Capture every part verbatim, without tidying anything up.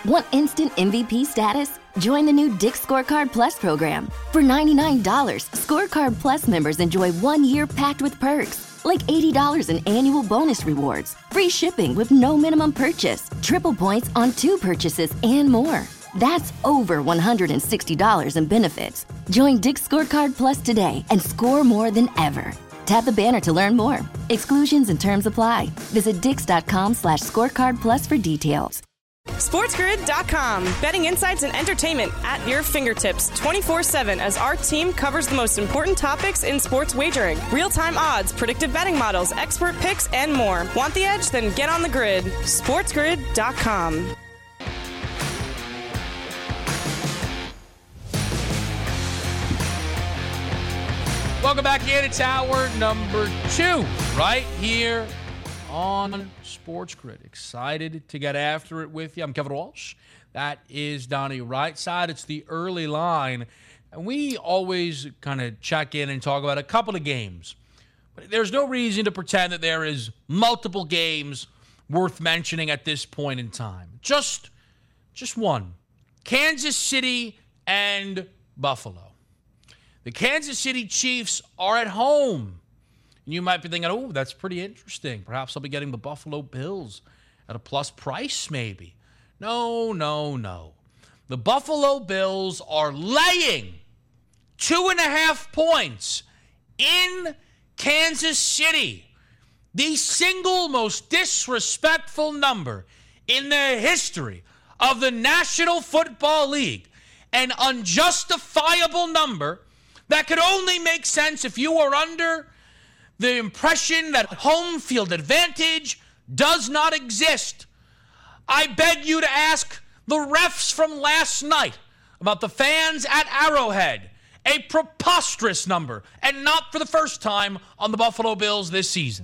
Want instant M V P status? Join the new Dick's Scorecard Plus program. For ninety-nine dollars, Scorecard Plus members enjoy one year packed with perks, like eighty dollars in annual bonus rewards, free shipping with no minimum purchase, triple points on two purchases, and more. That's over one hundred sixty dollars in benefits. Join Dick's Scorecard Plus today and score more than ever. Tap the banner to learn more. Exclusions and terms apply. Visit dix.com slash scorecard plus for details. SportsGrid dot com. Betting insights and entertainment at your fingertips twenty-four seven as our team covers the most important topics in sports wagering. Real-time odds, predictive betting models, expert picks, and more. Want the edge? Then get on the grid. SportsGrid dot com. Welcome back in. It's hour number two right here on Sports Grid. Excited to get after it with you. I'm Kevin Walsh. That is Donnie Rightside. It's the early line. And we always kind of check in and talk about a couple of games. But there's no reason to pretend that there is multiple games worth mentioning at this point in time. Just, just one. Kansas City and Buffalo. The Kansas City Chiefs are at home. And you might be thinking, oh, that's pretty interesting. Perhaps I'll be getting the Buffalo Bills at a plus price maybe. No, no, no. The Buffalo Bills are laying two and a half points in Kansas City. The single most disrespectful number in the history of the National Football League. An unjustifiable number that could only make sense if you were under the impression that home field advantage does not exist. I beg you to ask the refs from last night about the fans at Arrowhead. A preposterous number, and not for the first time on the Buffalo Bills this season.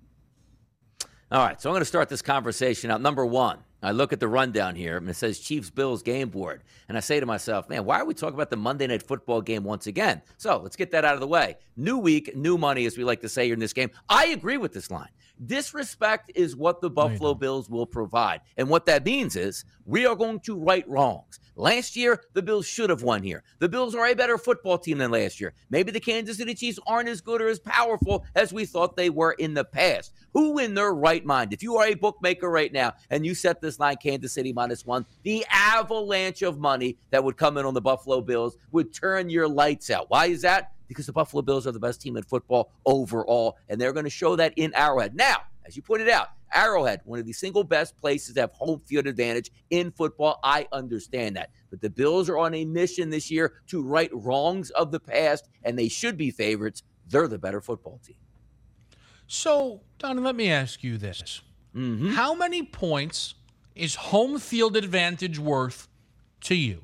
All right, so I'm going to start this conversation out. Number one, I look at the rundown here, and it says Chiefs-Bills game board. And I say to myself, man, why are we talking about the Monday Night Football game once again? So let's get that out of the way. New week, new money, as we like to say here in this game. I agree with this line. Disrespect is what the Buffalo Bills will provide. And what that means is we are going to right wrongs. Last year, the Bills should have won here. The Bills are a better football team than last year. Maybe the Kansas City Chiefs aren't as good or as powerful as we thought they were in the past. Who in their right mind, if you are a bookmaker right now and you set this line Kansas City minus one, the avalanche of money that would come in on the Buffalo Bills would turn your lights out. Why is that? Because the Buffalo Bills are the best team in football overall, and they're going to show that in Arrowhead. Now, as you pointed out, Arrowhead, one of the single best places to have home field advantage in football. I understand that. But the Bills are on a mission this year to right wrongs of the past, and they should be favorites. They're the better football team. So, Donnie, let me ask you this. Mm-hmm. How many points is home field advantage worth to you?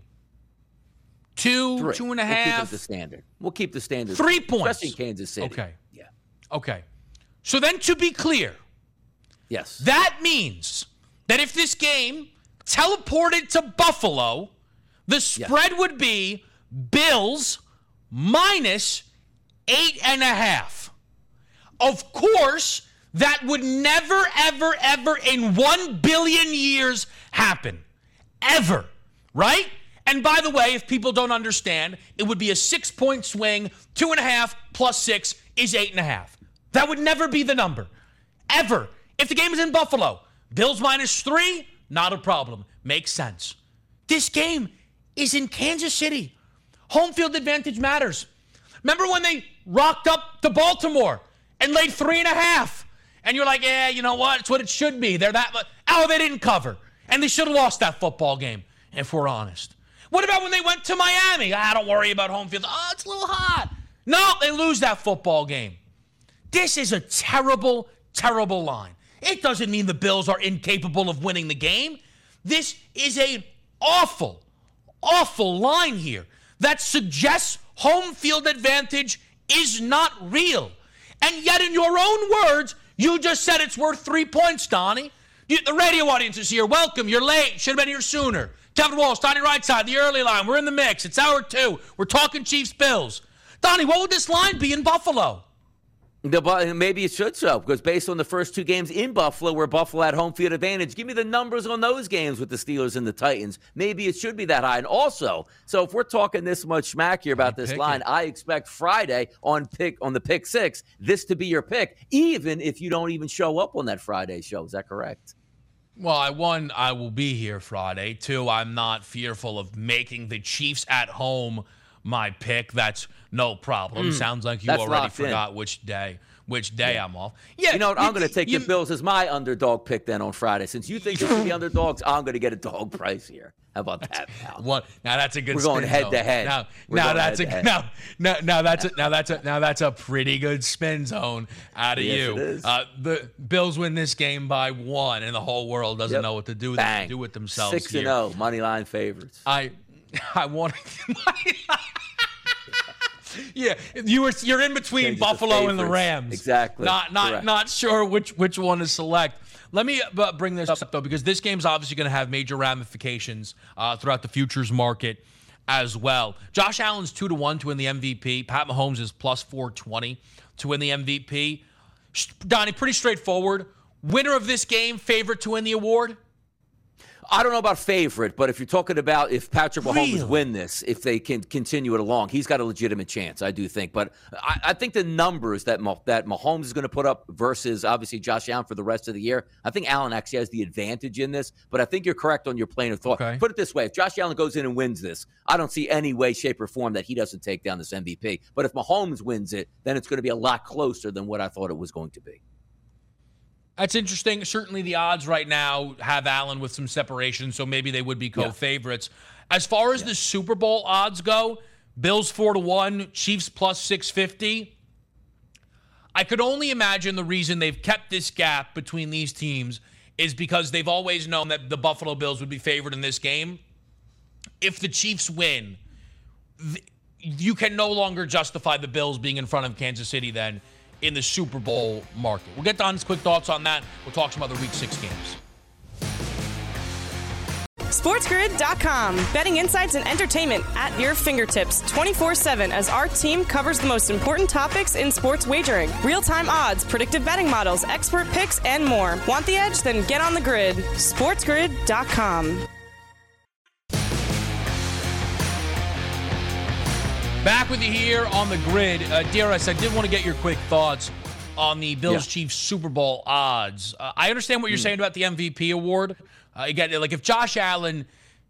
Two, Three. two and a We'll half? keep it the standard. We'll keep the standard. Three points. Especially in Kansas City. Okay. Yeah. Okay. So then to be clear, yes, that means that if this game teleported to Buffalo, the spread yes. would be Bills minus eight and a half. Of course, that would never, ever, ever in one billion years happen. Ever. Right? And by the way, if people don't understand, it would be a six-point swing. Two and a half plus six is eight and a half. That would never be the number. Ever. If the game is in Buffalo, Bills minus three, not a problem. Makes sense. This game is in Kansas City. Home field advantage matters. Remember when they rocked up to Baltimore and laid three and a half? And you're like, yeah, you know what? It's what it should be. They're that much. Oh, they didn't cover. And they should have lost that football game, if we're honest. What about when they went to Miami? Ah, don't worry about home field. Oh, it's a little hot. No, they lose that football game. This is a terrible, terrible line. It doesn't mean the Bills are incapable of winning the game. This is an awful, awful line here that suggests home field advantage is not real. And yet, in your own words, you just said it's worth three points, Donnie. You, the radio audience is here. Welcome. You're late. Should have been here sooner. Kevin Walsh, Donnie Rightside, the early line. We're in the mix. It's hour two. We're talking Chiefs-Bills. Donnie, what would this line be in Buffalo? The, maybe it should so, because based on the first two games in Buffalo, where Buffalo had home field advantage, give me the numbers on those games with the Steelers and the Titans. Maybe it should be that high. And also, so if we're talking this much smack here about this line, it. I expect Friday on pick on the pick six, this to be your pick, even if you don't even show up on that Friday show. Is that correct? Well, I one, I will be here Friday. Two, I'm not fearful of making the Chiefs at home my pick. That's no problem. Mm, Sounds like you already forgot in. which day which day yeah. I'm off. Yeah, you know what? I'm going to take you, the Bills as my underdog pick then on Friday. Since you think you're the underdogs, I'm going to get a dog price here. How about that, pal? What? Now that's a good. We're going spin, head though. to head. Now, now that's a now, now, now that's a, now that's a now that's a pretty good spin zone out of yes, you. It is. Uh, the Bills win this game by one, and the whole world doesn't yep. know what to do with, them, do with themselves. Six and zero, money line favorites. I, I want. Yeah, you were you're in between Changes Buffalo the and the Rams. Exactly. Not not Correct. not sure which which one to select. Let me uh, bring this up though, because this game's obviously going to have major ramifications uh, throughout the futures market as well. Josh Allen's two to one to win the M V P. Pat Mahomes is plus four twenty to win the M V P. Donnie, pretty straightforward. Winner of this game, favorite to win the award. I don't know about favorite, but if you're talking about if Patrick Mahomes really? win this, if they can continue it along, he's got a legitimate chance, I do think. But I, I think the numbers that Mah- that Mahomes is going to put up versus obviously Josh Allen for the rest of the year, I think Allen actually has the advantage in this. But I think you're correct on your plane of thought. Okay. Put it this way, if Josh Allen goes in and wins this, I don't see any way, shape, or form that he doesn't take down this M V P. But if Mahomes wins it, then it's going to be a lot closer than what I thought it was going to be. That's interesting. Certainly the odds right now have Allen with some separation, so maybe they would be co-favorites. Yeah. As far as yeah. the Super Bowl odds go, Bills four to one, Chiefs plus six fifty. I could only imagine the reason they've kept this gap between these teams is because they've always known that the Buffalo Bills would be favored in this game. If the Chiefs win, th- you can no longer justify the Bills being in front of Kansas City then in the Super Bowl market. We'll get Don's quick thoughts on that. We'll talk some other Week six games. SportsGrid dot com. Betting insights and entertainment at your fingertips twenty-four seven as our team covers the most important topics in sports wagering. Real-time odds, predictive betting models, expert picks, and more. Want the edge? Then get on the grid. SportsGrid dot com. Back with you here on the grid. Uh, Darius, I did want to get your quick thoughts on the Bills-Chiefs yeah. Super Bowl odds. Uh, I understand what you're mm. saying about the M V P award. Uh, again, like if Josh Allen,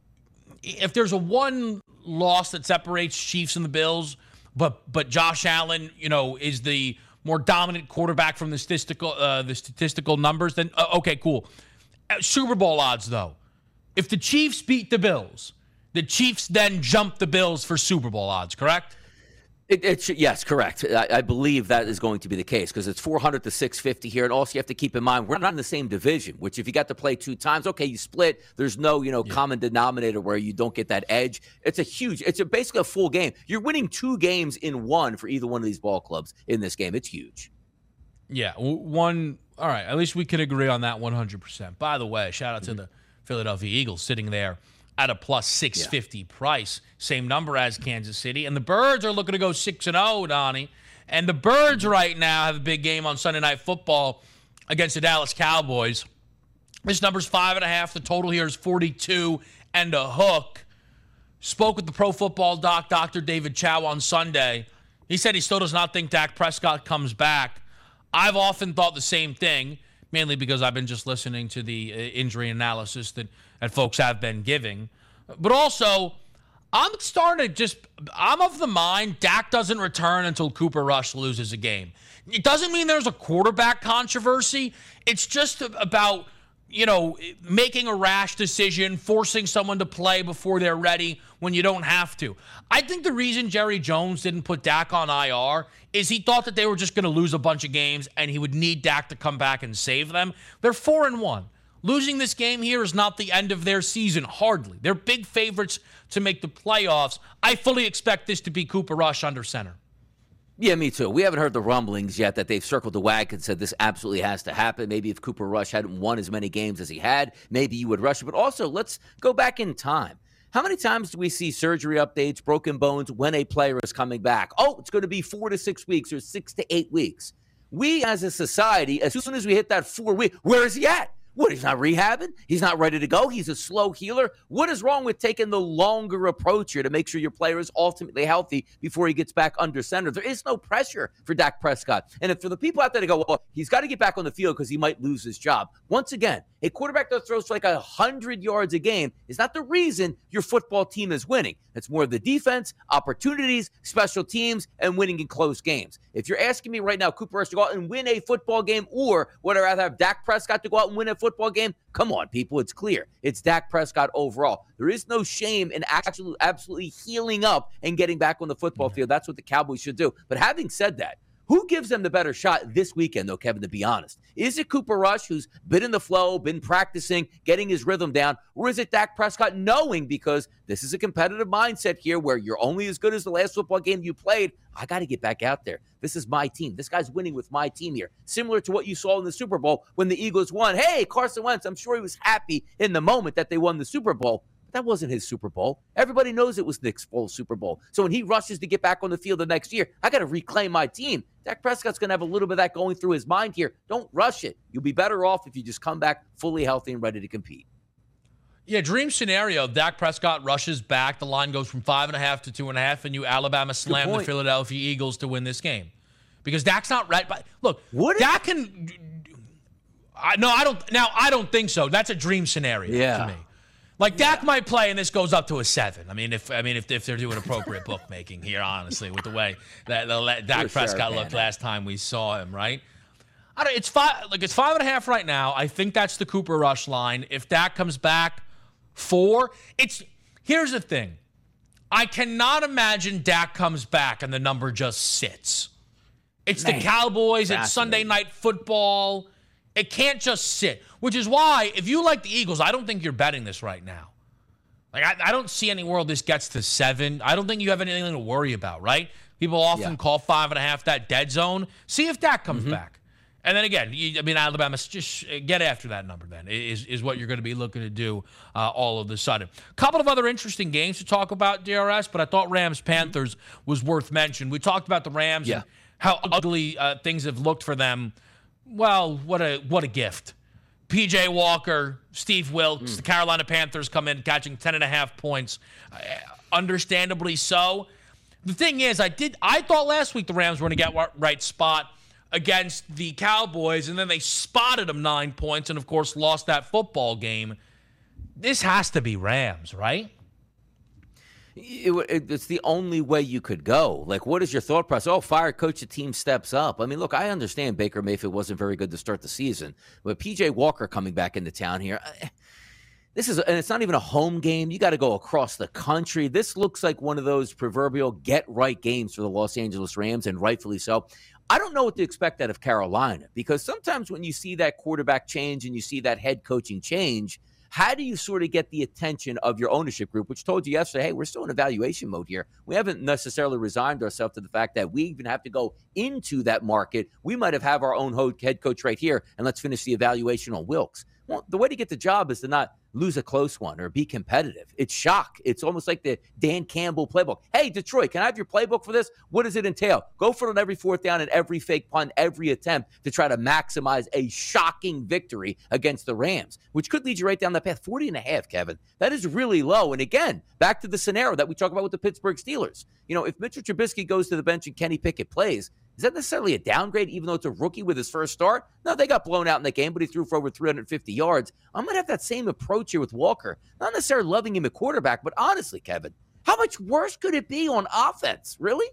if there's a one loss that separates Chiefs and the Bills, but but Josh Allen, you know, is the more dominant quarterback from the statistical uh, the statistical numbers, then uh, okay, cool. Uh, Super Bowl odds, though. If the Chiefs beat the Bills, the Chiefs then jump the Bills for Super Bowl odds, correct? It, it should, yes, correct. I, I believe that is going to be the case because it's four hundred to six fifty here. And also you have to keep in mind, we're not in the same division, which if you got to play two times, okay, you split. There's no, you know, yeah. common denominator where you don't get that edge. It's a huge, it's a, basically a full game. You're winning two games in one for either one of these ball clubs in this game. It's huge. Yeah, one, all right, at least we can agree on that one hundred percent. By the way, shout out mm-hmm. to the Philadelphia Eagles sitting there at a plus six fifty yeah. price. Same number as Kansas City. And the Birds are looking to go six and oh, Donnie. And the Birds right now have a big game on Sunday Night Football against the Dallas Cowboys. This number's five and a half. The total here is forty-two and a hook. Spoke with the Pro Football Doc, Doctor David Chow, on Sunday. He said he still does not think Dak Prescott comes back. I've often thought the same thing, mainly because I've been just listening to the uh, injury analysis that, that folks have been giving. But also, I'm starting to just, I'm of the mind Dak doesn't return until Cooper Rush loses a game. It doesn't mean there's a quarterback controversy. It's just about, you know, making a rash decision, forcing someone to play before they're ready when you don't have to. I think the reason Jerry Jones didn't put Dak on I R is he thought that they were just going to lose a bunch of games and he would need Dak to come back and save them. They're four and one. Losing this game here is not the end of their season, hardly. They're big favorites to make the playoffs. I fully expect this to be Cooper Rush under center. Yeah, me too. We haven't heard the rumblings yet that they've circled the wagon and said this absolutely has to happen. Maybe if Cooper Rush hadn't won as many games as he had, maybe you would rush it. But also, let's go back in time. How many times do we see surgery updates, broken bones, when a player is coming back? Oh, it's going to be four to six weeks or six to eight weeks. We as a society, as soon as we hit that four week, where is he at? What, he's not rehabbing? He's not ready to go? He's a slow healer? What is wrong with taking the longer approach here to make sure your player is ultimately healthy before he gets back under center? There is no pressure for Dak Prescott. And if for the people out there to go, well, he's got to get back on the field because he might lose his job. Once again, a quarterback that throws for like one hundred yards a game is not the reason your football team is winning. It's more of the defense, opportunities, special teams, and winning in close games. If you're asking me right now, Cooper Rush to go out and win a football game, or would I rather have Dak Prescott to go out and win a football game? Come on, people. It's clear. It's Dak Prescott overall. There is no shame in actually absolutely healing up and getting back on the football field. That's what the Cowboys should do. But having said that, who gives them the better shot this weekend, though, Kevin, to be honest? Is it Cooper Rush, who's been in the flow, been practicing, getting his rhythm down, or is it Dak Prescott knowing, because this is a competitive mindset here where you're only as good as the last football game you played, I got to get back out there. This is my team. This guy's winning with my team here. Similar to what you saw in the Super Bowl when the Eagles won. Hey, Carson Wentz, I'm sure he was happy in the moment that they won the Super Bowl. That wasn't his Super Bowl. Everybody knows it was Nick's full Super Bowl. So when he rushes to get back on the field the next year, I got to reclaim my team. Dak Prescott's going to have a little bit of that going through his mind here. Don't rush it. You'll be better off if you just come back fully healthy and ready to compete. Yeah, dream scenario. Dak Prescott rushes back. The line goes from five and a half to two and a half, and you Alabama slam the Philadelphia Eagles to win this game. Because Dak's not right. But look, what Dak can. I, no, I don't. Now I don't think so. That's a dream scenario yeah. to me. Like, Dak yeah. might play, and this goes up to a seven. I mean, if I mean if, if they're doing appropriate bookmaking here, honestly, with the way that the, Dak Prescott looked last time we saw him, right? I don't. It's five. Like it's five and a half right now. I think that's the Cooper Rush line. If Dak comes back, four. It's here's the thing. I cannot imagine Dak comes back and the number just sits. It's Man, the Cowboys. It's Sunday Night Football. It can't just sit, which is why, if you like the Eagles, I don't think you're betting this right now. Like, I, I don't see any world this gets to seven. I don't think you have anything to worry about, right? People often yeah. call five and a half that dead zone. See if Dak comes mm-hmm. back. And then again, you, I mean, Alabama, just get after that number then, is, is what you're going to be looking to do uh, all of a sudden. A couple of other interesting games to talk about, D R S, but I thought Rams-Panthers was worth mention. We talked about the Rams yeah. and how ugly uh, things have looked for them. Well, what a what a gift. P J Walker, Steve Wilkes, mm. the Carolina Panthers come in catching ten and a half points. Uh, understandably so. The thing is, I did I thought last week the Rams were going to get right spot against the Cowboys, and then they spotted them nine points and, of course, lost that football game. This has to be Rams, right? It, it, it's the only way you could go. Like, what is your thought process? Oh, fire coach, the team steps up. I mean, look, I understand Baker Mayfield wasn't very good to start the season, but P J Walker coming back into town here, I, this is, and it's not even a home game. You got to go across the country. This looks like one of those proverbial get-right games for the Los Angeles Rams, and rightfully so. I don't know what to expect out of Carolina, because sometimes when you see that quarterback change and you see that head coaching change, how do you sort of get the attention of your ownership group, which told you yesterday, hey, we're still in evaluation mode here. We haven't necessarily resigned ourselves to the fact that we even have to go into that market. We might have have our own head coach right here, and let's finish the evaluation on Wilkes. Well, the way to get the job is to not lose a close one or be competitive. It's shock. It's almost like the Dan Campbell playbook. Hey, Detroit, can I have your playbook for this? What does it entail? Go for it on every fourth down and every fake punt, every attempt to try to maximize a shocking victory against the Rams, which could lead you right down that path. forty and a half, Kevin. That is really low. And again, back to the scenario that we talk about with the Pittsburgh Steelers. You know, if Mitchell Trubisky goes to the bench and Kenny Pickett plays, is that necessarily a downgrade, even though it's a rookie with his first start? No, they got blown out in that game, but he threw for over three hundred fifty yards. I'm going to have that same approach here with Walker. Not necessarily loving him at quarterback, but honestly, Kevin, how much worse could it be on offense? Really?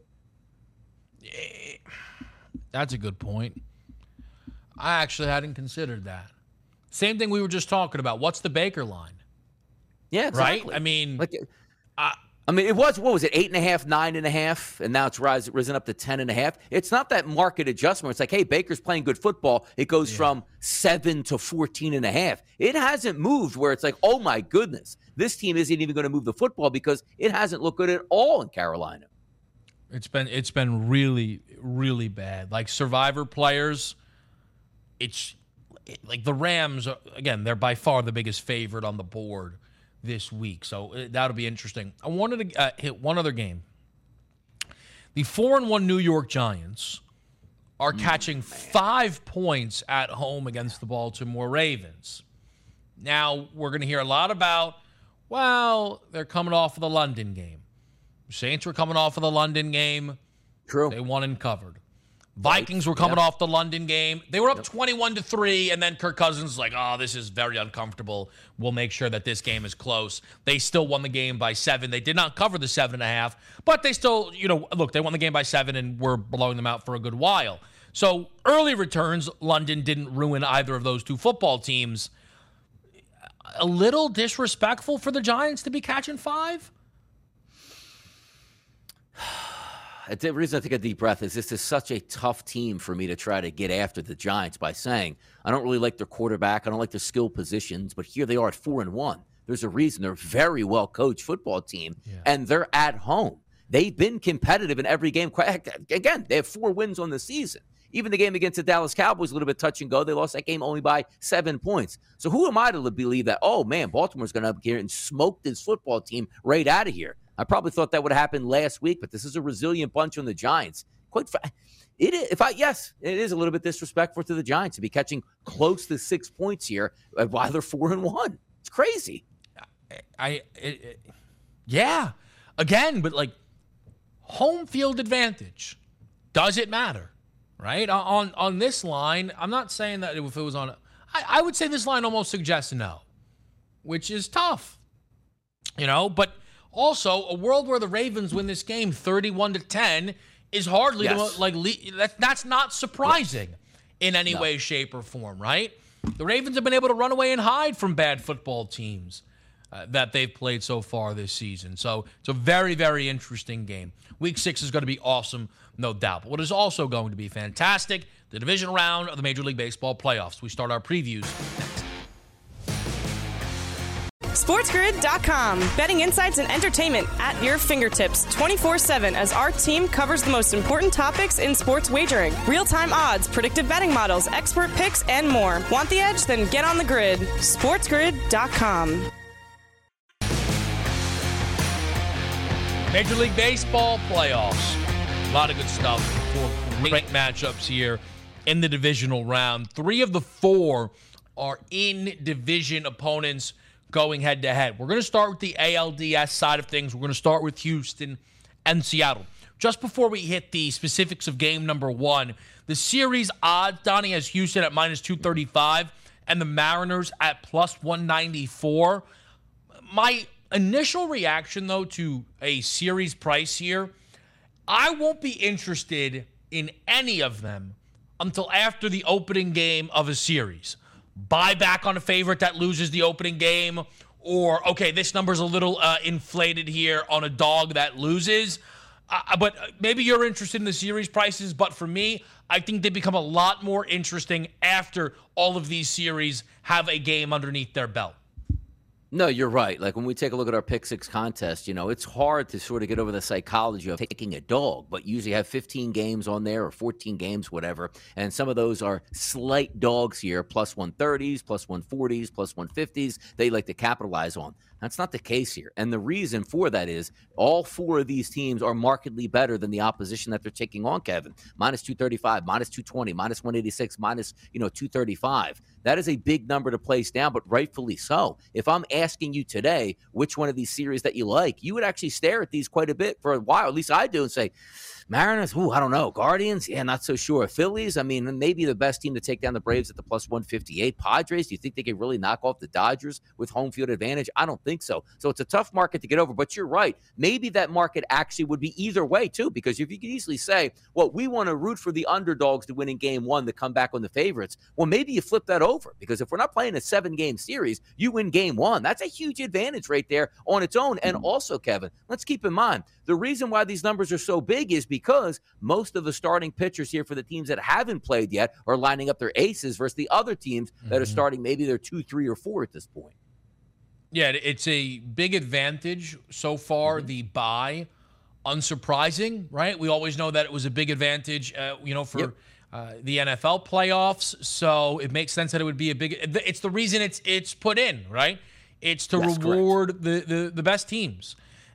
That's a good point. I actually hadn't considered that. Same thing we were just talking about. What's the Baker line? Yeah, exactly. Right? I mean, like, uh, I mean, it was, what was it, eight and a half, nine and a half, and now it's rise, risen up to ten and a half. It's not that market adjustment. It's like, hey, Baker's playing good football. It goes yeah. from seven to fourteen and a half. It hasn't moved where it's like, oh my goodness, this team isn't even going to move the football, because it hasn't looked good at all in Carolina. It's been, it's been really, really bad. Like Survivor players, it's like the Rams, again, they're by far the biggest favorite on the board this week, so that'll be interesting. I wanted to uh, hit one other game. The four and one New York Giants are catching mm, five points at home against the Baltimore Ravens. Now, we're going to hear a lot about, well, they're coming off of the London game. Saints were coming off of the London game. True. They won and covered. Vikings were coming yeah. off the London game. They were up twenty-one to three, and then Kirk Cousins was like, oh, this is very uncomfortable. We'll make sure that this game is close. They still won the game by seven. They did not cover the seven and a half, but they still, you know, look, they won the game by seven and were blowing them out for a good while. So early returns, London didn't ruin either of those two football teams. A little disrespectful for the Giants to be catching five? The reason I take a deep breath is this is such a tough team for me to try to get after the Giants by saying, I don't really like their quarterback. I don't like their skill positions, but here they are at four and one. There's a reason they're a very well coached football team, yeah. and they're at home. They've been competitive in every game. Again, they have four wins on the season. Even the game against the Dallas Cowboys, a little bit touch and go. They lost that game only by seven points. So who am I to believe that, oh, man, Baltimore's going to up here and smoke this football team right out of here? I probably thought that would have happened last week, but this is a resilient bunch on the Giants. Quite, fa- it is, if I yes, it is a little bit disrespectful to the Giants to be catching close to six points here while they're four and one. It's crazy. I, it, it, yeah, again, but like home field advantage, does it matter, right? On on this line, I'm not saying that if it was on, I, I would say this line almost suggests no, which is tough, you know, but. Also, a world where the Ravens win this game thirty-one to ten is hardly yes. the, like that, that's not surprising yes. in any no. way, shape, or form, right? The Ravens have been able to run away and hide from bad football teams uh, that they've played so far this season. So it's a very, very interesting game. Week six is going to be awesome, no doubt. But what is also going to be fantastic, the divisional round of the Major League Baseball playoffs. We start our previews next. SportsGrid dot com. Betting insights and entertainment at your fingertips twenty-four seven as our team covers the most important topics in sports wagering. Real-time odds, predictive betting models, expert picks, and more. Want the edge? Then get on the grid. SportsGrid dot com. Major League Baseball playoffs. A lot of good stuff. Four great matchups here in the divisional round. Three of the four are in division opponents going head-to-head. We're going to start with the A L D S side of things. We're going to start with Houston and Seattle. Just before we hit the specifics of game number one, the series odds, Donnie, has Houston at minus two thirty-five and the Mariners at plus one ninety-four. My initial reaction, though, to a series price here, I won't be interested in any of them until after the opening game of a series. Buy back on a favorite that loses the opening game, or, okay, this number's a little uh, inflated here on a dog that loses. Uh, but maybe you're interested in the series prices, but for me, I think they become a lot more interesting after all of these series have a game underneath their belt. No, you're right. Like when we take a look at our Pick Six contest, you know, it's hard to sort of get over the psychology of taking a dog, but you usually have fifteen games on there or fourteen games, whatever. And some of those are slight dogs here, plus one thirties, plus one forties, plus one fifties. They like to capitalize on. That's not the case here. And the reason for that is all four of these teams are markedly better than the opposition that they're taking on, Kevin. Minus two thirty-five, minus two twenty, minus one eighty-six, minus, you know, two thirty-five. That is a big number to place down, but rightfully so. If I'm asking you today which one of these series that you like, you would actually stare at these quite a bit for a while. At least I do, and say, Mariners, ooh, I don't know. Guardians, yeah, not so sure. Phillies, I mean, maybe the best team to take down the Braves at the plus one fifty-eight. Padres, do you think they can really knock off the Dodgers with home field advantage? I don't think so. So it's a tough market to get over, but you're right. Maybe that market actually would be either way, too, because if you could easily say, well, we want to root for the underdogs to win in game one to come back on the favorites. Well, maybe you flip that over, because if we're not playing a seven-game series, you win game one. That's a huge advantage right there on its own. And also, Kevin, let's keep in mind, the reason why these numbers are so big is because most of the starting pitchers here for the teams that haven't played yet are lining up their aces versus the other teams mm-hmm. that are starting maybe they're two, three, or four at this point. Yeah, it's a big advantage so far, mm-hmm. the bye. Unsurprising, right? We always know that it was a big advantage, uh, you know, for yep. uh, the N F L playoffs. So it makes sense that it would be a big – it's the reason it's it's put in, right? It's to yes, reward the, the, the best teams.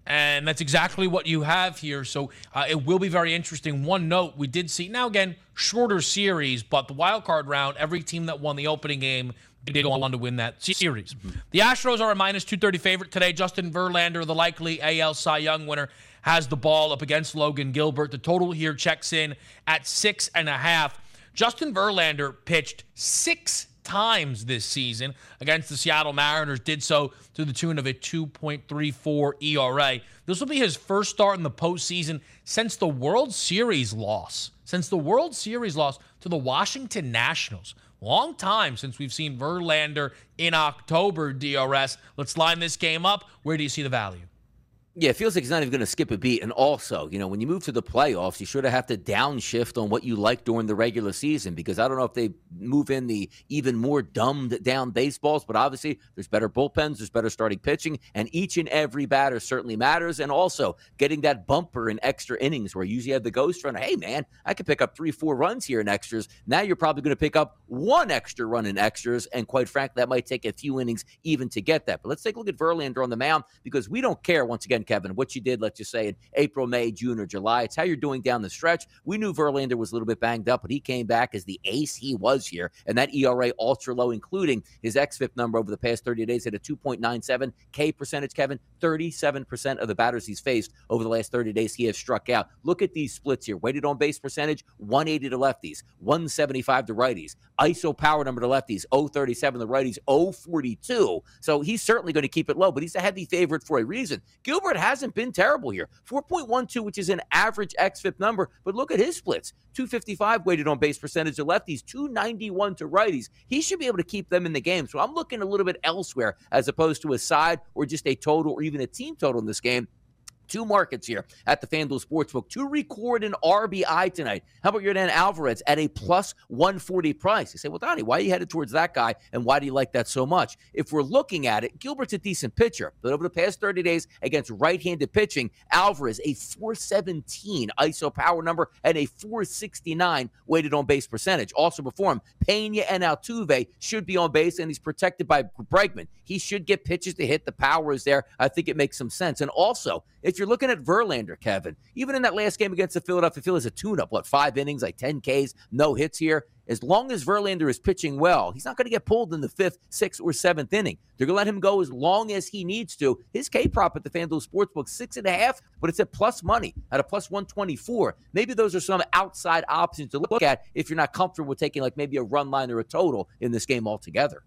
And that's exactly what you have here. So uh, it will be very interesting. One note, we did see, now again, shorter series, but the wild card round, every team that won the opening game did go on to win that series. Mm-hmm. The Astros are a minus two thirty favorite today. Justin Verlander, the likely A L Cy Young winner, has the ball up against Logan Gilbert. The total here checks in at six and a half. Justin Verlander pitched six times this season against the Seattle Mariners, did so to the tune of a two point three four E R A. This will be his first start in the postseason since the World Series loss. Since the World Series loss to the Washington Nationals. Long time since we've seen Verlander in October, D R S. Let's line this game up. Where do you see the value? Yeah, it feels like he's not even going to skip a beat. And also, you know, when you move to the playoffs, you sort of have to downshift on what you like during the regular season, because I don't know if they move in the even more dumbed down baseballs, but obviously there's better bullpens, there's better starting pitching, and each and every batter certainly matters. And also getting that bumper in extra innings where you usually have the ghost runner. Hey, man, I could pick up three, four runs here in extras. Now you're probably going to pick up one extra run in extras. And quite frankly, that might take a few innings even to get that. But let's take a look at Verlander on the mound, because we don't care, once again, Kevin, what you did, let's just say in April, May, June, or July. It's how you're doing down the stretch. We knew Verlander was a little bit banged up, but he came back as the ace he was here. And that E R A ultra low, including his X F I P number over the past thirty days at a two point nine seven. K percentage, Kevin, thirty-seven percent of the batters he's faced over the last thirty days he has struck out. Look at these splits here. Weighted on base percentage, one eighty to lefties, one seventy-five to righties. I S O power number to lefties, oh thirty-seven to righties, oh forty-two. So he's certainly going to keep it low, but he's a heavy favorite for a reason. Gilbert hasn't been terrible here. four point one two, which is an average X F I P number, but look at his splits. two fifty-five weighted on base percentage to lefties, two ninety-one to righties. He should be able to keep them in the game. So I'm looking a little bit elsewhere as opposed to a side or just a total or even a team total in this game. Two markets here at the FanDuel Sportsbook to record an R B I tonight. How about Yordan Alvarez at a plus one forty price? You say, well, Donnie, why are you headed towards that guy, and why do you like that so much? If we're looking at it, Gilbert's a decent pitcher, but over the past thirty days against right-handed pitching, Alvarez, a four seventeen I S O power number and a four sixty-nine weighted on base percentage. Also before him, Pena and Altuve should be on base, and he's protected by Bregman. He should get pitches to hit. The power is there. I think it makes some sense. And also, if you're looking at Verlander, Kevin, even in that last game against the Philadelphia Phillies, a tune-up, what, five innings, like ten Ks, no hits here. As long as Verlander is pitching well, he's not going to get pulled in the fifth, sixth, or seventh inning. They're going to let him go as long as he needs to. His K-prop at the FanDuel Sportsbook, six and a half, but it's at plus money, at a plus one twenty-four. Maybe those are some outside options to look at if you're not comfortable with taking like maybe a run line or a total in this game altogether.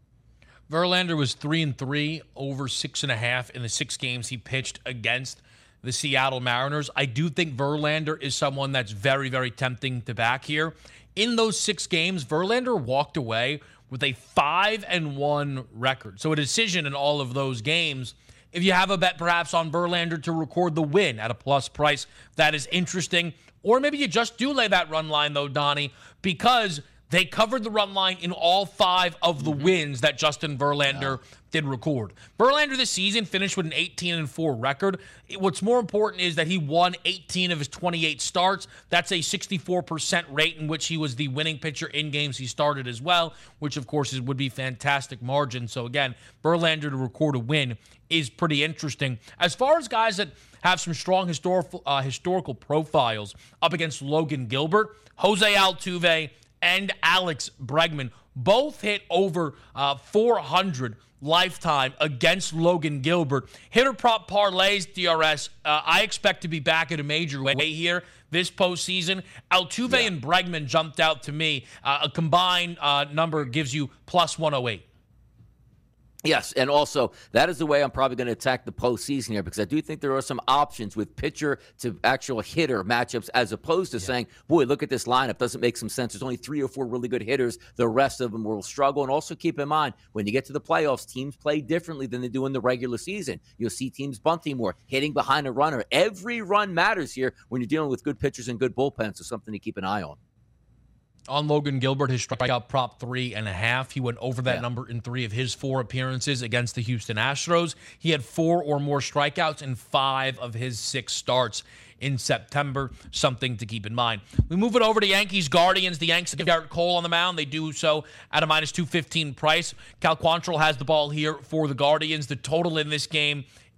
Verlander was three and three over six and a half in the six games he pitched against the Seattle Mariners. I do think Verlander is someone that's very, very tempting to back here. In those six games, Verlander walked away with a five and one record. So a decision in all of those games. If you have a bet perhaps on Verlander to record the win at a plus price, that is interesting. Or maybe you just do lay that run line though, Donnie, because they covered the run line in all five of the mm-hmm. wins that Justin Verlander yeah. did record. Verlander this season finished with an eighteen and four record. What's more important is that he won eighteen of his twenty-eight starts. That's a sixty-four percent rate in which he was the winning pitcher in games he started as well, which of course is, would be fantastic margin. So again, Verlander to record a win is pretty interesting. As far as guys that have some strong historical uh, historical profiles up against Logan Gilbert, Jose Altuve and Alex Bregman both hit over uh, four hundred lifetime against Logan Gilbert. Hitter prop parlays, D R S, uh, I expect to be back at a major way here this postseason. Altuve yeah. and Bregman jumped out to me. Uh, a combined uh, number gives you plus one oh eight. Yes, and also that is the way I'm probably going to attack the postseason here, because I do think there are some options with pitcher to actual hitter matchups as opposed to yeah. saying, boy, look at this lineup. Doesn't make some sense. There's only three or four really good hitters. The rest of them will struggle. And also keep in mind, when you get to the playoffs, teams play differently than they do in the regular season. You'll see teams bunting more, hitting behind a runner. Every run matters here when you're dealing with good pitchers and good bullpens, so something to keep an eye on. On Logan Gilbert, his strikeout prop three and a half. He went over that yeah. number in three of his four appearances against the Houston Astros. He had four or more strikeouts in five of his six starts in September. Something to keep in mind. We move it over to Yankees Guardians. The Yanks have Garrett Cole on the mound. They do so at a minus two fifteen price. Cal Quantrill has the ball here for the Guardians. The total in this game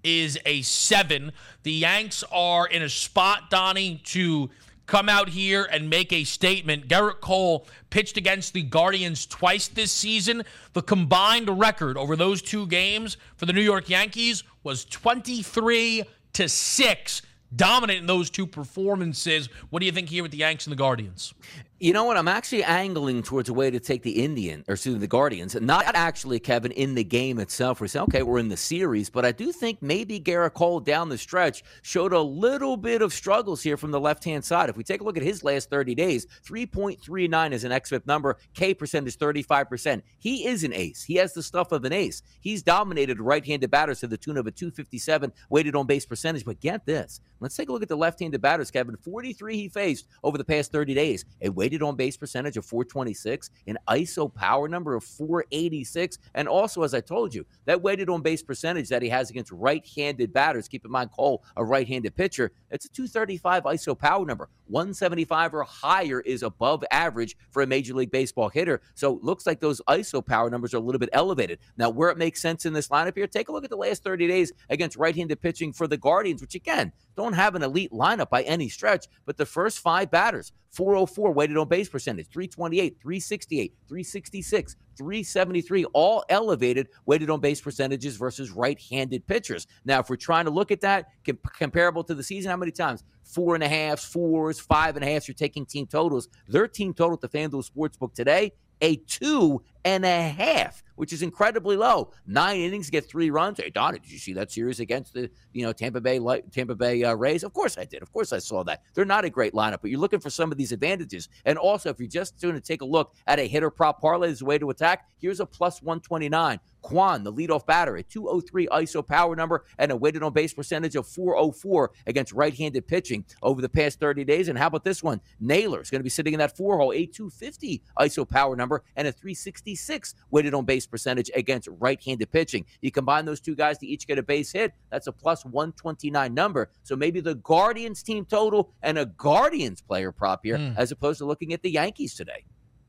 is a seven. The Yanks are in a spot, Donnie, to come out here and make a statement. Gerrit Cole pitched against the Guardians twice this season. The combined record over those two games for the New York Yankees was twenty-three to six. Dominant in those two performances. What do you think here with the Yanks and the Guardians? You know what? I'm actually angling towards a way to take the Indian, or excuse me, the Guardians. Not actually, Kevin, in the game itself. We say, okay, we're in the series, but I do think maybe Gerrit Cole down the stretch showed a little bit of struggles here from the left-hand side. If we take a look at his last thirty days, three point three nine is an X F I P number. K percent is thirty-five percent. He is an ace. He has the stuff of an ace. He's dominated right-handed batters to the tune of a two fifty-seven weighted on base percentage. But get this. Let's take a look at the left-handed batters, Kevin. forty-three he faced over the past thirty days. A weighted on base percentage of four twenty-six, an I S O power number of four eighty-six, and also, as I told you, that weighted on base percentage that he has against right-handed batters, keep in mind Cole, a right-handed pitcher, it's a two thirty-five I S O power number. one seventy-five or higher is above average for a Major League Baseball hitter, so it looks like those I S O power numbers are a little bit elevated. Now, where it makes sense in this lineup here, take a look at the last thirty days against right-handed pitching for the Guardians, which, again, don't have an elite lineup by any stretch, but the first five batters, four oh four weighted on base percentage, three twenty-eight, three sixty-eight, three sixty-six, three seventy-three, all elevated weighted on base percentages versus right-handed pitchers. Now, if we're trying to look at that, com- comparable to the season, how many times? Four and a half, fours, five and a half, you're taking team totals. Their team total at the FanDuel Sportsbook today, a two and a half, which is incredibly low. Nine innings, get three runs. Hey, Donna, did you see that series against the you know Tampa Bay Tampa Bay uh, Rays? Of course I did. Of course I saw that. They're not a great lineup, but you're looking for some of these advantages. And also, if you're just going to take a look at a hitter prop parlay as a way to attack, here's a plus one twenty-nine. Kwan, the leadoff batter, a two oh three I S O power number and a weighted on base percentage of four oh four against right-handed pitching over the past thirty days. And how about this one? Naylor is going to be sitting in that four hole, a two fifty I S O power number and a three sixty-six weighted on base percentage against right-handed pitching. You combine those two guys to each get a base hit, that's a plus one twenty-nine number. So maybe the Guardians team total and a Guardians player prop here, mm. as opposed to looking at the Yankees today.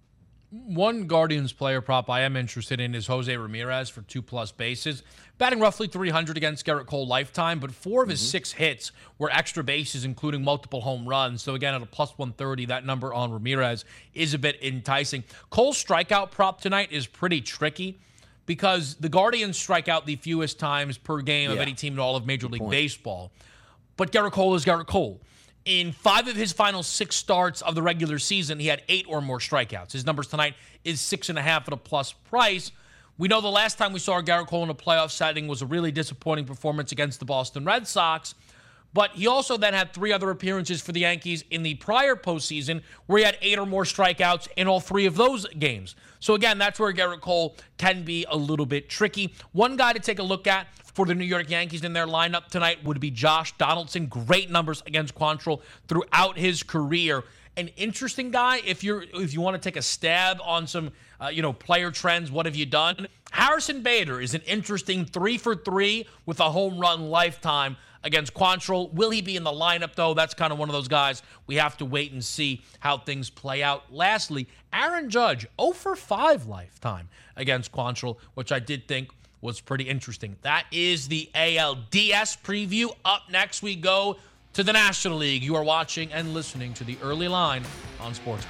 One Guardians player prop I am interested in is Jose Ramirez for two-plus bases. Batting roughly three hundred against Gerrit Cole lifetime, but four of his mm-hmm. six hits were extra bases, including multiple home runs. So again, at a plus one thirty, that number on Ramirez is a bit enticing. Cole's strikeout prop tonight is pretty tricky because the Guardians strike out the fewest times per game yeah. of any team in all of Major Good League point. Baseball. But Gerrit Cole is Gerrit Cole. In five of his final six starts of the regular season, he had eight or more strikeouts. His numbers tonight is six and a half at a plus price. We know the last time we saw Gerrit Cole in a playoff setting was a really disappointing performance against the Boston Red Sox. But he also then had three other appearances for the Yankees in the prior postseason where he had eight or more strikeouts in all three of those games. So again, that's where Gerrit Cole can be a little bit tricky. One guy to take a look at for the New York Yankees in their lineup tonight would be Josh Donaldson. Great numbers against Quantrill throughout his career. An interesting guy, if you're if you want to take a stab on some uh, you know player trends, what have you done? Harrison Bader is an interesting three for three with a home run lifetime against Quantrill. Will he be in the lineup, though? That's kind of one of those guys we have to wait and see how things play out. Lastly, Aaron Judge, oh for five lifetime against Quantrill, which I did think was pretty interesting. That is the A L D S preview. Up next, we go to the National League. You are watching and listening to the Early Line on SportsGrid.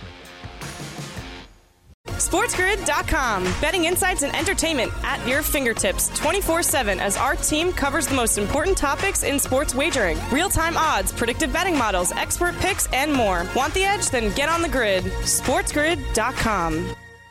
SportsGrid dot com. Betting insights and entertainment at your fingertips twenty-four seven as our team covers the most important topics in sports wagering. Real-time odds, predictive betting models, expert picks, and more. Want the edge? Then get on the grid. SportsGrid dot com.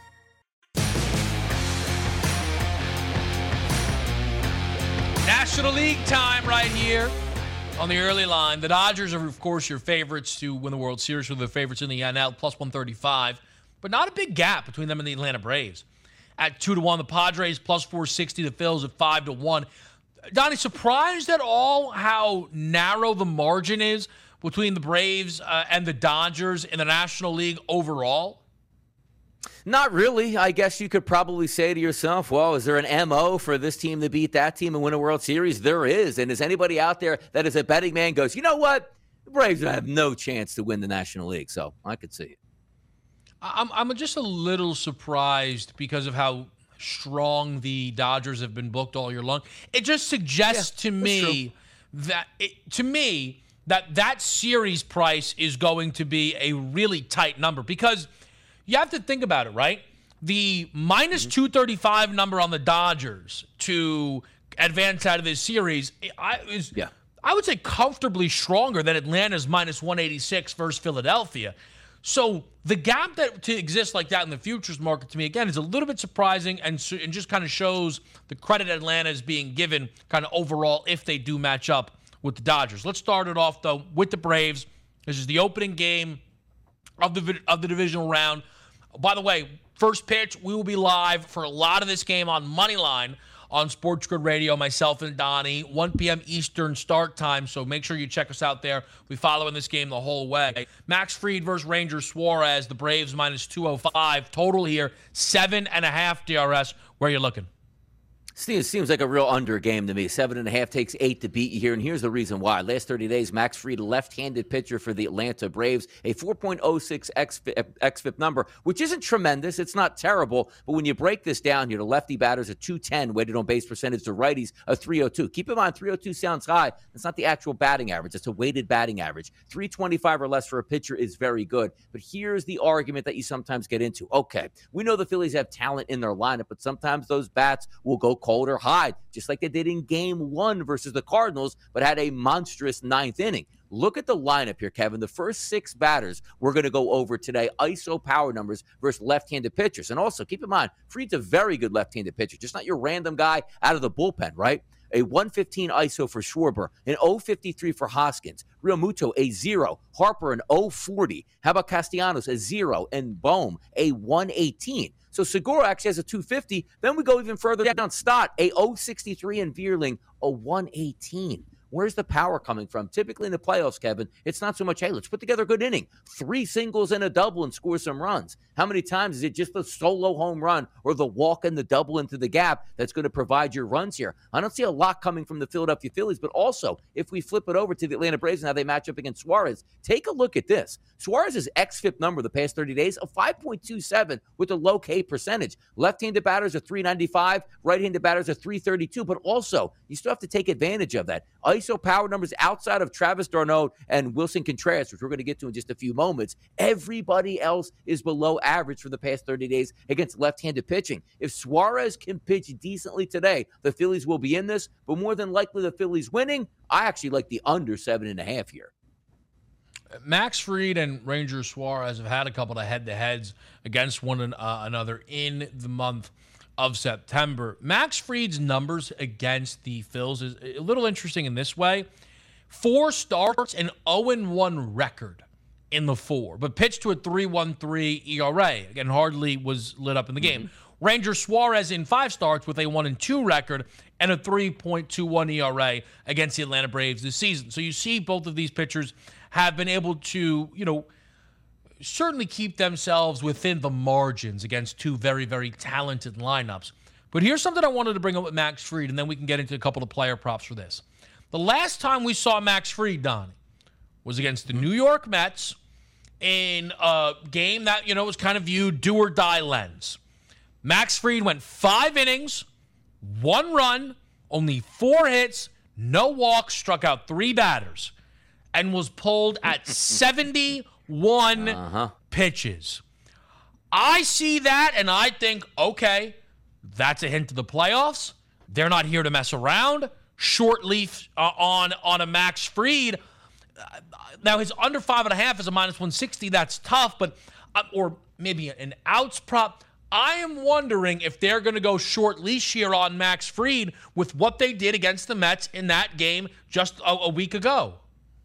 National League time right here on the Early Line. The Dodgers are, of course, your favorites to win the World Series. They're the favorites in the N L, plus one thirty-five. But not a big gap between them and the Atlanta Braves. At two to one, the Padres plus four sixty, the Phils at five to one. Donnie, surprised at all how narrow the margin is between the Braves uh, and the Dodgers in the National League overall? Not really. I guess you could probably say to yourself, well, is there an M O for this team to beat that team and win a World Series? There is. And is anybody out there that is a betting man goes, you know what? The Braves have no chance to win the National League. So I could see it. I'm I'm just a little surprised because of how strong the Dodgers have been booked all year long. It just suggests yeah, to me that it, to me that that series price is going to be a really tight number, because you have to think about it, right? The minus mm-hmm. two thirty-five number on the Dodgers to advance out of this series I, is, yeah. I would say, comfortably stronger than Atlanta's minus one eighty-six versus Philadelphia. So the gap that to exist like that in the futures market, to me, again, is a little bit surprising, and, and just kind of shows the credit Atlanta is being given kind of overall if they do match up with the Dodgers. Let's start it off, though, with the Braves. This is the opening game of the of the divisional round. By the way, first pitch, we will be live for a lot of this game on Moneyline on Sports Grid Radio, myself and Donnie, one p.m. Eastern start time, so make sure you check us out there. We follow in this game the whole way. Max Fried versus Ranger Suarez, the Braves minus two oh five. Total here, seven and a half D R S. Where are you looking? Steve, seems like a real under game to me. Seven and a half takes eight to beat you here, and here's the reason why. Last thirty days, Max Fried, left-handed pitcher for the Atlanta Braves, a four point oh six X F I P number, which isn't tremendous. It's not terrible, but when you break this down here, the lefty batters a two ten, weighted on base percentage, the righties a three oh two. Keep in mind, three oh two sounds high. That's not the actual batting average. It's a weighted batting average. three twenty-five or less for a pitcher is very good, but here's the argument that you sometimes get into. Okay, we know the Phillies have talent in their lineup, but sometimes those bats will go cold or hide, just like they did in game one versus the Cardinals, but had a monstrous ninth inning. Look at the lineup here, Kevin. The first six batters we're going to go over today, I S O power numbers versus left-handed pitchers. And also, keep in mind, Fried's a very good left-handed pitcher, just not your random guy out of the bullpen, right? A one fifteen I S O for Schwarber, an oh fifty-three for Hoskins, Real Muto a zero, Harper an oh forty. How about Castellanos a zero, and Bohm a one eighteen. So Segura actually has a two fifty. Then we go even further down. Stott, a oh sixty-three, and Vierling, a one eighteen. Where's the power coming from? Typically in the playoffs, Kevin, it's not so much, hey, let's put together a good inning. Three singles and a double and score some runs. How many times is it just the solo home run or the walk and the double into the gap that's going to provide your runs here? I don't see a lot coming from the Philadelphia Phillies, but also if we flip it over to the Atlanta Braves and how they match up against Suarez, take a look at this. Suarez's X F I P number the past thirty days, a five point two seven with a low K percentage. Left-handed batters are three ninety-five, right-handed batters are three thirty-two, but also you still have to take advantage of that. I S O power numbers outside of Travis d'Arnaud and Wilson Contreras, which we're going to get to in just a few moments, everybody else is below average for the past thirty days against left-handed pitching. If Suarez can pitch decently today, the Phillies will be in this, but more than likely the Phillies winning. I actually like the under seven and a half here. Max Fried and Ranger Suarez have had a couple of head-to-heads against one uh, another in the month of September. Max Fried's numbers against the Phils is a little interesting in this way. Four starts and oh and one record in the four, but pitched to a three point one three E R A. Again, hardly was lit up in the game. Mm-hmm. Ranger Suarez in five starts with a one and two record and a three point two one E R A against the Atlanta Braves this season. So you see both of these pitchers have been able to, you know, certainly keep themselves within the margins against two very, very talented lineups. But here's something I wanted to bring up with Max Fried, and then we can get into a couple of player props for this. The last time we saw Max Fried, Donnie, was against the New York Mets in a game that, you know, was kind of viewed do or die lens. Max Fried went five innings, one run, only four hits, no walks, struck out three batters, and was pulled at seventy-one uh-huh. pitches. I see that, and I think, okay, that's a hint to the playoffs. They're not here to mess around. Short leaf uh, on, on a Max Fried. Uh, now, his under five and a half is a minus one sixty. That's tough, but uh, or maybe an outs prop. I am wondering if they're going to go short leash here on Max Fried with what they did against the Mets in that game just a, a week ago.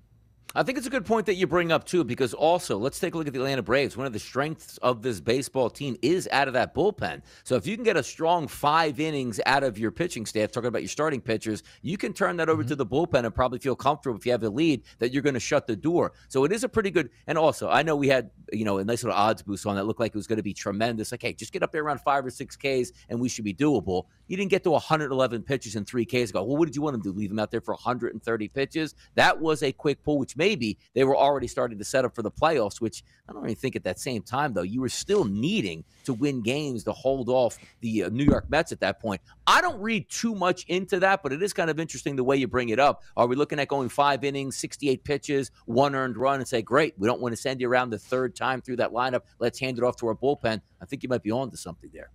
I think it's a good point that you bring up, too, because also, let's take a look at the Atlanta Braves. One of the strengths of this baseball team is out of that bullpen. So if you can get a strong five innings out of your pitching staff, talking about your starting pitchers, you can turn that over mm-hmm. to the bullpen and probably feel comfortable if you have a lead that you're going to shut the door. So it is a pretty good, and also, I know we had, you know, a nice little odds boost on that looked like it was going to be tremendous. Like, hey, just get up there around five or six Ks and we should be doable. You didn't get to one hundred eleven pitches in three Ks ago. Well, what did you want them to do? Leave them out there for one hundred thirty pitches? That was a quick pull, which made maybe they were already starting to set up for the playoffs, which I don't even think at that same time, though, you were still needing to win games to hold off the uh, New York Mets at that point. I don't read too much into that, but it is kind of interesting the way you bring it up. Are we looking at going five innings, sixty-eight pitches, one earned run, and say, great, we don't want to send you around the third time through that lineup. Let's hand it off to our bullpen. I think you might be on to something there.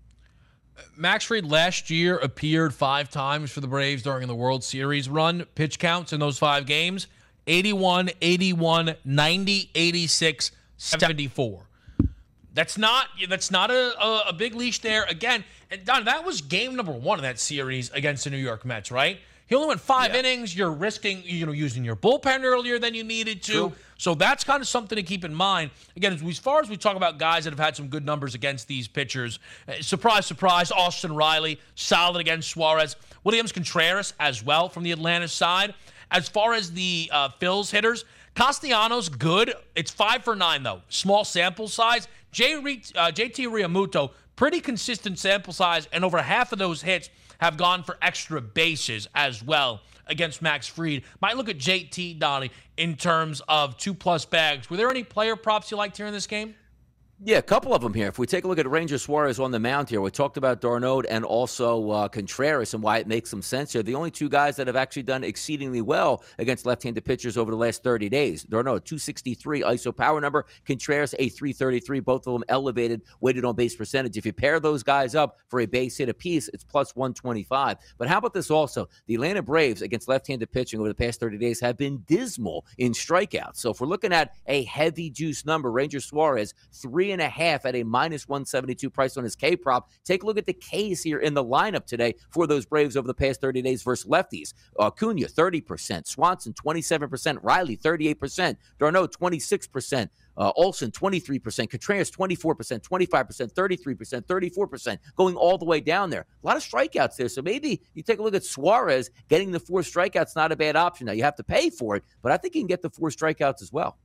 Max Fried last year appeared five times for the Braves during the World Series run. Pitch counts in those five games, eighty-one, eighty-one, ninety, eighty-six, seventy-four. That's not that's not a, a, a big leash there. Again, and Don, that was game number one of that series against the New York Mets, right? He only went five yeah. innings. You're risking, you know, using your bullpen earlier than you needed to. True. So that's kind of something to keep in mind. Again, as far as we talk about guys that have had some good numbers against these pitchers, uh, surprise, surprise, Austin Riley, solid against Suarez. Williams Contreras as well from the Atlanta side. As far as the uh, Phil's hitters, Castellanos, good. It's five for nine, though. Small sample size. J, uh, J T Realmuto, pretty consistent sample size, and over half of those hits have gone for extra bases as well against Max Fried. Might look at J T, Donnie, in terms of two-plus bags. Were there any player props you liked here in this game? Yeah, a couple of them here. If we take a look at Ranger Suarez on the mound here, we talked about d'Arnaud and also uh, Contreras and why it makes some sense here. The only two guys that have actually done exceedingly well against left-handed pitchers over the last thirty days. D'Arnaud, two sixty-three I S O power number. Contreras, a three thirty-three. Both of them elevated weighted on base percentage. If you pair those guys up for a base hit apiece, it's plus one twenty-five. But how about this also? The Atlanta Braves against left-handed pitching over the past thirty days have been dismal in strikeouts. So if we're looking at a heavy juice number, Ranger Suarez, three and a half at a minus one seventy-two price on his K prop. Take a look at the K's here in the lineup today for those Braves over the past thirty days versus lefties. Acuna, thirty percent. Swanson, twenty-seven percent. Riley, thirty-eight percent. d'Arnaud, twenty-six percent. Uh, Olsen, twenty-three percent. Contreras, twenty-four percent, twenty-five percent, thirty-three percent, thirty-four percent, going all the way down there. A lot of strikeouts there. So maybe you take a look at Suarez. Getting the four strikeouts, not a bad option. Now, you have to pay for it, but I think you can get the four strikeouts as well.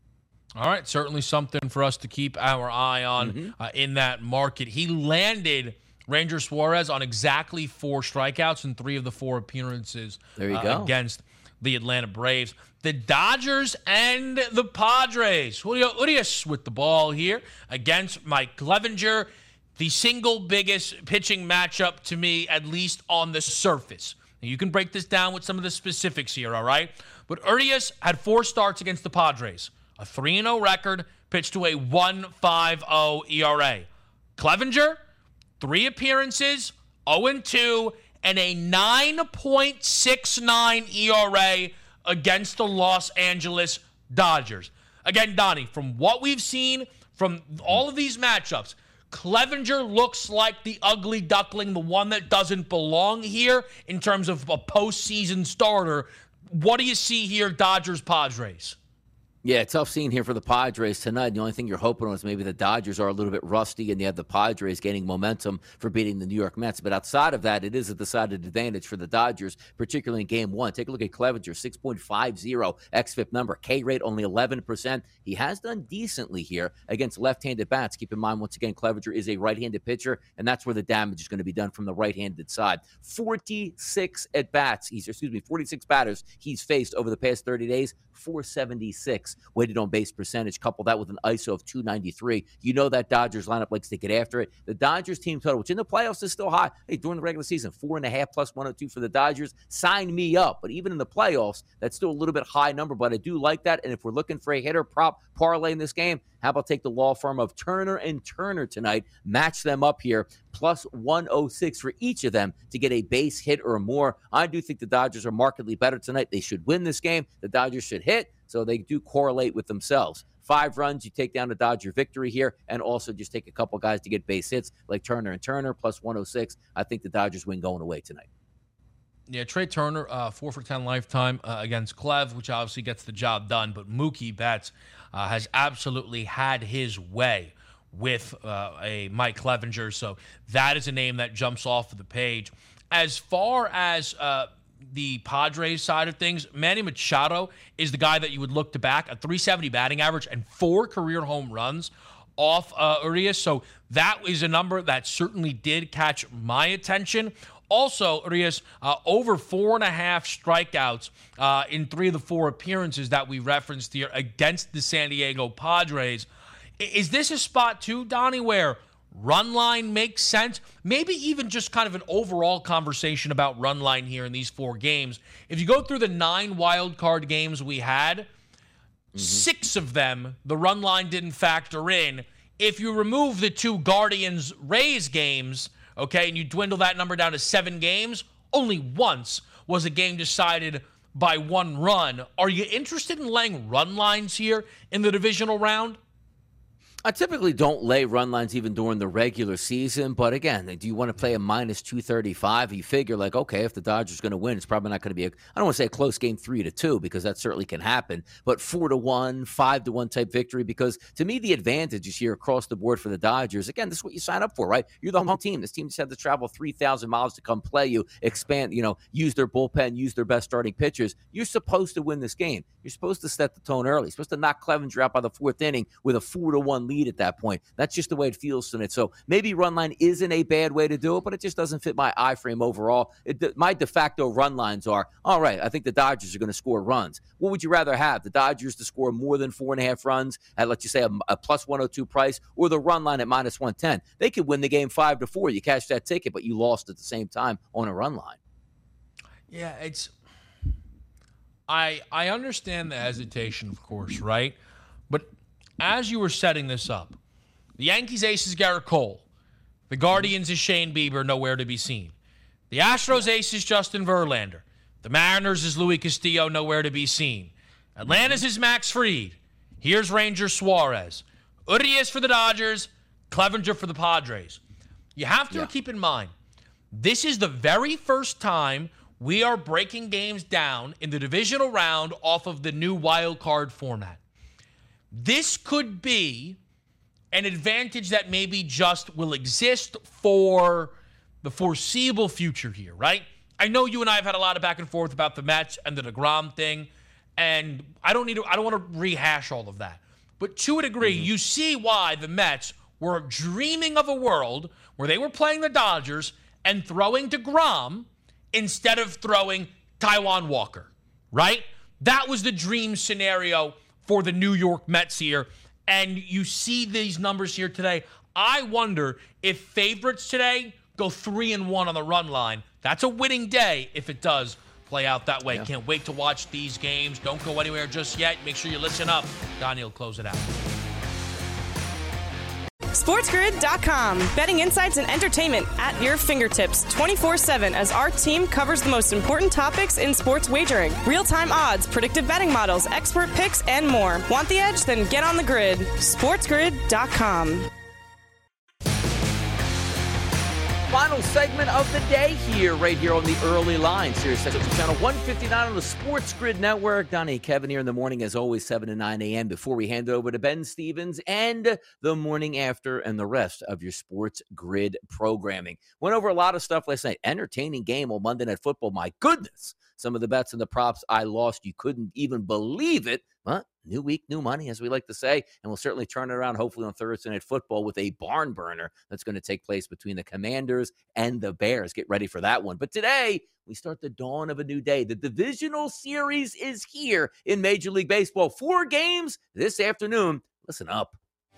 All right, certainly something for us to keep our eye on mm-hmm. uh, in that market. He landed Ranger Suarez on exactly four strikeouts in three of the four appearances there you uh, go. against the Atlanta Braves. The Dodgers and the Padres. Julio Urias with the ball here against Mike Clevinger. The single biggest pitching matchup to me, at least on the surface. Now, you can break this down with some of the specifics here, all right? But Urias had four starts against the Padres. A three and oh record, pitched to a one point five oh E R A. Clevinger, three appearances, oh and two, and a nine point six nine E R A against the Los Angeles Dodgers. Again, Donnie, from what we've seen from all of these matchups, Clevinger looks like the ugly duckling, the one that doesn't belong here in terms of a postseason starter. What do you see here, Dodgers-Padres? Yeah, tough scene here for the Padres tonight. The only thing you're hoping on is maybe the Dodgers are a little bit rusty and you have the Padres gaining momentum for beating the New York Mets. But outside of that, it is a decided advantage for the Dodgers, particularly in game one. Take a look at Clevinger, six point five oh X F I P number. K rate only eleven percent. He has done decently here against left-handed bats. Keep in mind, once again, Clevinger is a right-handed pitcher, and that's where the damage is going to be done from the right-handed side. forty-six at-bats, he's, excuse me, forty-six batters he's faced over the past thirty days, four seventy-six weighted on base percentage. Couple that with an I S O of two ninety-three. You know that Dodgers lineup likes to get after it. The Dodgers team total, which in the playoffs is still high. Hey, during the regular season, four and a half plus one oh two for the Dodgers. Sign me up. But even in the playoffs, that's still a little bit high number, but I do like that. And if we're looking for a hitter prop parlay in this game, how about take the law firm of Turner and Turner tonight, match them up here, plus one oh six for each of them to get a base hit or more. I do think the Dodgers are markedly better tonight. They should win this game. The Dodgers should hit, so they do correlate with themselves. Five runs, you take down the Dodger victory here, and also just take a couple guys to get base hits like Turner and Turner, plus one oh six. I think the Dodgers win going away tonight. Yeah, Trey Turner, uh, four for ten lifetime uh, against Clev, which obviously gets the job done. But Mookie Betts uh, has absolutely had his way with uh, a Mike Clevinger. So that is a name that jumps off of the page. As far as uh, the Padres side of things, Manny Machado is the guy that you would look to back, a three seventy batting average and four career home runs off uh, Urias. So that is a number that certainly did catch my attention. Also, Urias, uh, over four and a half strikeouts uh, in three of the four appearances that we referenced here against the San Diego Padres. Is this a spot, too, Donnie, where run line makes sense? Maybe even just kind of an overall conversation about run line here in these four games. If you go through the nine wild card games we had, mm-hmm. six of them, the run line didn't factor in. If you remove the two Guardians-Rays games, okay, and you dwindle that number down to seven games, only once was a game decided by one run. Are you interested in laying run lines here in the divisional round? I typically don't lay run lines even during the regular season, but again, do you want to play a minus two thirty-five? You figure like, okay, if the Dodgers are going to win, it's probably not going to be a, I don't want to say a close game three to two because that certainly can happen, but four to one, five to one type victory, because to me, the advantage is here across the board for the Dodgers. Again, this is what you sign up for, right? You're the home team. This team just had to travel three thousand miles to come play you, expand, you know, use their bullpen, use their best starting pitchers. You're supposed to win this game. You're supposed to set the tone early. You're supposed to knock Clevenger out by the fourth inning with a four to one lead at that point. That's just the way it feels tonight. So maybe run line isn't a bad way to do it, but it just doesn't fit my iframe overall. It, my de facto run lines are, all right, I think the Dodgers are going to score runs. What would you rather have? The Dodgers to score more than four and a half runs at, let's just say, a, a plus one oh two price, or the run line at minus one ten? They could win the game five to four. You cash that ticket, but you lost at the same time on a run line. Yeah, it's... I I understand the hesitation, of course, right? But as you were setting this up, the Yankees ace is Garrett Cole. The Guardians is Shane Bieber, nowhere to be seen. The Astros ace is Justin Verlander. The Mariners is Luis Castillo, nowhere to be seen. Atlanta's is Max Fried. Here's Ranger Suarez. Urias for the Dodgers, Clevenger for the Padres. You have to yeah. keep in mind, this is the very first time we are breaking games down in the divisional round off of the new wild card format. This could be an advantage that maybe just will exist for the foreseeable future here, right? I know you and I have had a lot of back and forth about the Mets and the DeGrom thing, and I don't need to, I don't want to rehash all of that. But to a degree, mm-hmm. you see why the Mets were dreaming of a world where they were playing the Dodgers and throwing DeGrom instead of throwing Taijuan Walker, right? That was the dream scenario for the New York Mets here. And you see these numbers here today. I wonder if favorites today go three and one on the run line. That's a winning day if it does play out that way. Yeah. Can't wait to watch these games. Don't go anywhere just yet. Make sure you listen up. Donnie will close it out. SportsGrid dot com. Betting insights and entertainment at your fingertips twenty-four seven as our team covers the most important topics in sports wagering. Real-time odds, predictive betting models, expert picks, and more. Want the edge? Then get on the grid. SportsGrid dot com. Final segment of the day here, right here on the early line. Sirius X M channel one fifty-nine on the Sports Grid Network. Donnie and Kevin here in the morning, as always, seven to nine a.m. before we hand it over to Ben Stevens and the morning after and the rest of your Sports Grid programming. Went over a lot of stuff last night. Entertaining game on Monday Night Football. My goodness. Some of the bets and the props I lost. You couldn't even believe it. But new week, new money, as we like to say. And we'll certainly turn it around, hopefully, on Thursday Night Football with a barn burner that's going to take place between the Commanders and the Bears. Get ready for that one. But today, we start the dawn of a new day. The divisional series is here in Major League Baseball. Four games this afternoon. Listen up.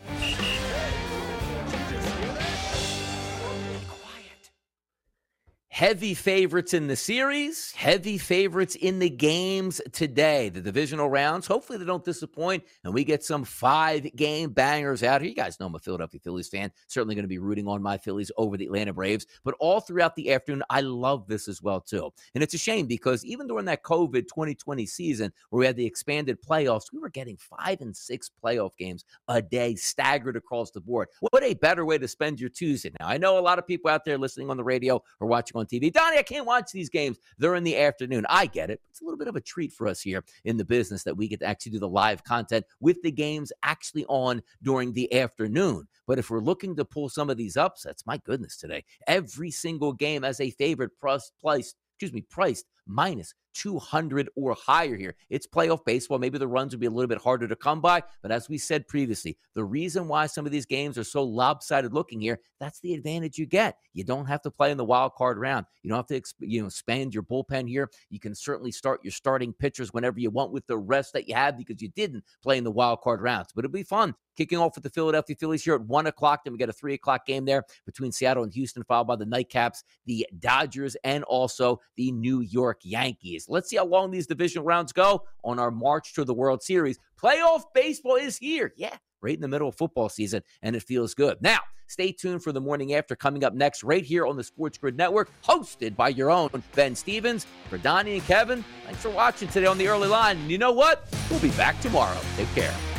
Heavy favorites in the series, heavy favorites in the games today. The divisional rounds, hopefully they don't disappoint, and we get some five-game bangers out here. You guys know I'm a Philadelphia Phillies fan. Certainly going to be rooting on my Phillies over the Atlanta Braves. But all throughout the afternoon, I love this as well, too. And it's a shame because even during that COVID twenty twenty season where we had the expanded playoffs, we were getting five and six playoff games a day staggered across the board. What a better way to spend your Tuesday. Now, I know a lot of people out there listening on the radio or watching on T V. Donnie, I can't watch these games. They're in the afternoon. I get it. It's a little bit of a treat for us here in the business that we get to actually do the live content with the games actually on during the afternoon. But if we're looking to pull some of these upsets, my goodness, today, every single game as a favorite plus, priced, excuse me, priced minus two hundred or higher here. It's playoff baseball. Maybe the runs would be a little bit harder to come by, but as we said previously, the reason why some of these games are so lopsided looking here, that's the advantage you get. You don't have to play in the wild card round. You don't have to, you know, expand your bullpen here. You can certainly start your starting pitchers whenever you want with the rest that you have because you didn't play in the wild card rounds. But it'll be fun. Kicking off with the Philadelphia Phillies here at one o'clock. Then we get a three o'clock game there between Seattle and Houston, followed by the Nightcaps, the Dodgers, and also the New York Yankees. Let's see how long these divisional rounds go on our march to the World Series. Playoff baseball is here. Yeah, right in the middle of football season, and it feels good. Now, stay tuned for the morning after coming up next right here on the Sports Grid Network, hosted by your own Ben Stevens. For Donnie and Kevin, thanks for watching today on the Early Line. And you know what? We'll be back tomorrow. Take care.